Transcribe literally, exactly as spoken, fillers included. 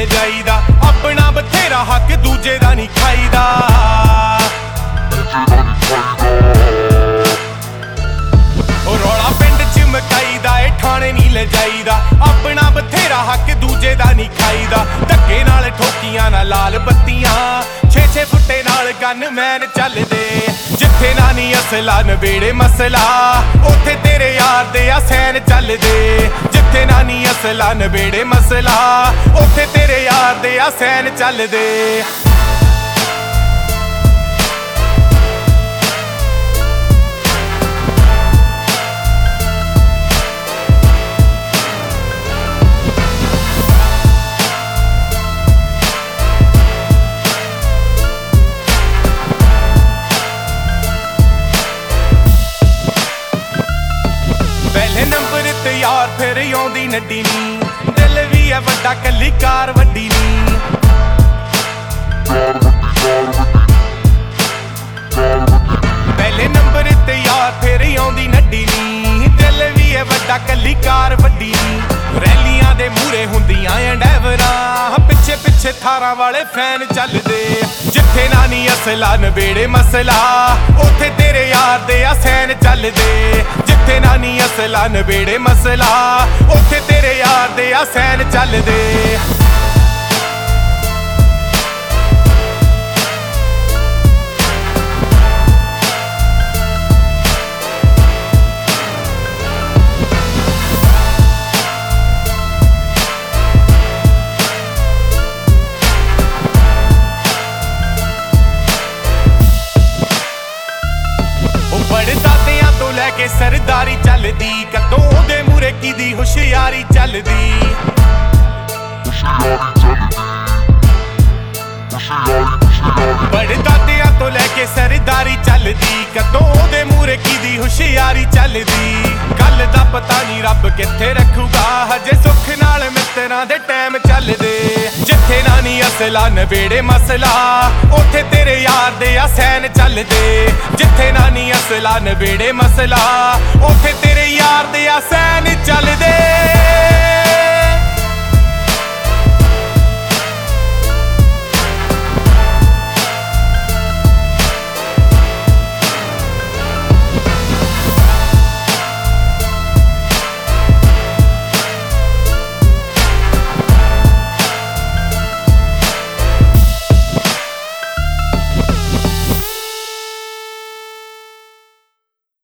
ਜਾਈਦਾ ਆਪਣਾ ਬਥੇਰਾ ਹੱਕ ਦੂਜੇ ਦਾ ਨਹੀਂ ਖਾਈਦਾ ਉਹ ਰੌਲਾ ਪਿੰਡ ਚ ਮਕਾਈਦਾ ਏ ਠਾਣੇ ਨਹੀਂ ਲੈ ਜਾਈਦਾ ਆਪਣਾ ਬਥੇਰਾ ਹੱਕ ਦੂਜੇ ਦਾ ਨਹੀਂ ਖਾਈਦਾ ਧੱਕੇ ਨਾਲ ਠੋਕੀਆਂ ਨਾ ਲਾਲ ਬੱਤੀਆਂ ਛੇ ਛੇ ਫੁੱਟੇ ਨਾਲ ਗਨ ਮੈਨ ਚੱਲਦੇ ਜਿੱਥੇ ਨਾ ਨੀ ਅਸਲਾ ਨਵੇੜੇ ਮਸਲਾ ਉੱਥੇ ਤੇਰੇ ਯਾਰ ਦੇ ਆ ਸੈਨ ਚੱਲਦੇ ਜਿੱਥੇ ਨਾ ਨੀ ਅਸਲਾ ਨਵੇੜੇ ਮਸਲਾ ਉੱਥੇ ਤੇਰੇ ਯਾਰ ਦੇ ਆ ਸੈਨ ਚੱਲਦੇ ਪਹਿਲੇ ਨੰਬਰ ਤੇ ਯਾਰ ਫਿਰ ਆਉਂਦੀ ਨੱਡੀ ਨੀ ਦਿਲ ਵੀ ਐ ਵੱਡਾ ਕੱਲੀ ਕਾਰ ਵੱਡੀ ਨੀ ਪਹਿਲੇ ਨੰਬਰ ਤੇ ਯਾਰ ਫਿਰ ਆਉਂਦੀ ਨੱਡੀ ਨੀ ਦਿਲ ਵੀ ਐ ਵੱਡਾ ਕੱਲੀ ਕਾਰ ਵੱਡੀ ਨੀ ਰੈਲੀਆਂ ਦੇ ਮੂਰੇ ਹੁੰਦੀਆਂ ਐਂਡੈਵਰਾਂ ਪਿੱਛੇ ਪਿੱਛੇ ਥਾਰਾਂ ਵਾਲੇ ਫੈਨ ਚੱਲਦੇ ਜਿੱਥੇ ਨਾ ਨੀ ਅਸਲਾ ਨਵੇੜੇ ਮਸਲਾ ਉੱਥੇ ਤੇਰੇ ਯਾਰ ਦੇ ਆ ਸੈਨ ਚੱਲਦੇ ਜਿੱਥੇ ਨਾ ਨੀ ਅਸਲਾ ਨਵੇੜੇ ਮਸਲਾ ਉੱਥੇ ਤੇਰੇ ਯਾਰ ਦੇ ਆ ਸੈਨ ਚੱਲਦੇ ਬੜੇ ਦਾਦਿਆਂ ਤੋਂ ਲੈ ਕੇ ਸਰਦਾਰੀ ਚੱਲਦੀ ਕਦੋਂ ਉਹਦੇ ਮੂਰੇ ਕਿਦੀ ਹੁਸ਼ਿਆਰੀ ਚੱਲਦੀ ਬੜੇ ਦਾਦਿਆਂ ਤੋਂ ਲੈ ਕੇ ਸਰਦਾਰੀ ਚੱਲਦੀ ਕਦੋਂ ਉਹਦੇ ਮੂਰੇ ਕਿਦੀ ਹੁਸ਼ਿਆਰੀ ਚੱਲਦੀ ਗੱਲ ਦਾ ਪਤਾ ਨਹੀਂ ਰੱਬ ਕਿੱਥੇ ਰੱਖੂਗਾ ਹਜੇ ਸੁੱਖ ਨਾਲ ਮਿੱਤਰਾਂ ਦੇ ਟਾਈਮ ਚੱਲਦੇ ਜਿੱਥੇ ਨਾ ਨੀ ਅਸਲਾ ਨਵੇੜੇ ਮਸਲਾ ਉੱਥੇ ਤੇਰੇ ਯਾਰ ਦੇ ਆ ਸੈਨ ਚੱਲਦੇ ਜਿੱਥੇ ਨਾ ਨੀ ਅਸਲਾ ਨਵੇੜੇ ਮਸਲਾ ਉੱਥੇ ਤੇਰੇ ਯਾਰ ਦੇ ਆ ਸੈਨ ਚੱਲਦੇ